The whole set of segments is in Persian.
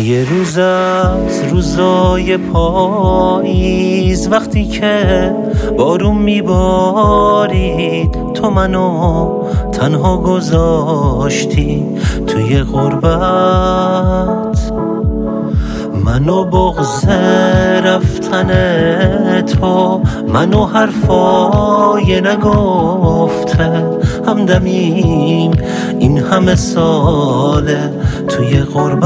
یه روز از روزای پاییز وقتی که بارون میبارید تو منو تنها گذاشتی توی غربت، منو بغض رفتن تو، منو حرفای نگفته همدمیم این همه ساله توی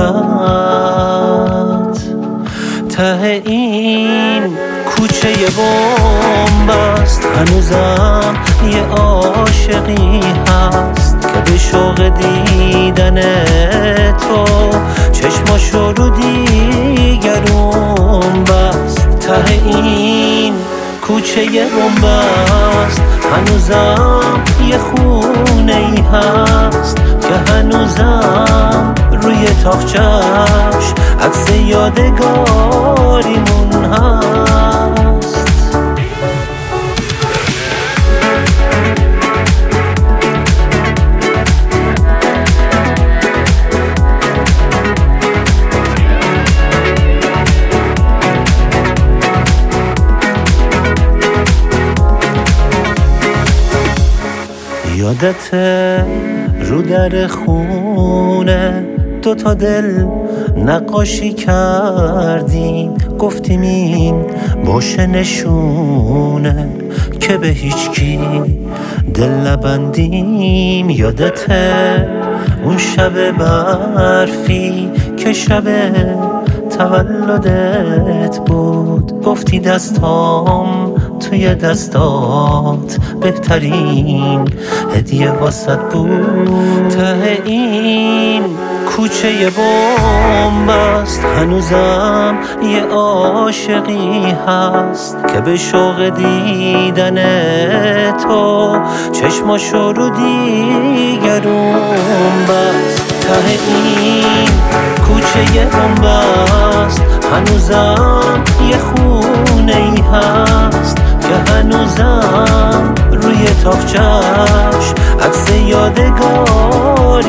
غربت. ته این کوچه یه بمب است، هنوزم یه عاشقی هست که به شوق دیدن تو چشماشو رو دیگرون بست. ته این کوچه یه بمب است، هنوزم یه خونه ای هست که هنوزم روی تاقچه‌اش عکس یادگاریمون هست. یادته رو در خونه دوتا دل نقاشی کردیم، گفتیم این باشه نشونه که به هیچکی دل نبندیم. یادته اون شب برفی که شب تولدت بود، گفتی دستام توی دستات بهترین هدیه واسط بود. ته این کوچه یه بمب است، هنوزم یه عاشقی هست که به شوق دیدن تو چشماشو رو دیگرون بست. ته این کوچه یه بمب است، هنوزم یه خونه ای هست که هنوزم روی تاقچه‌اش عکس یادگار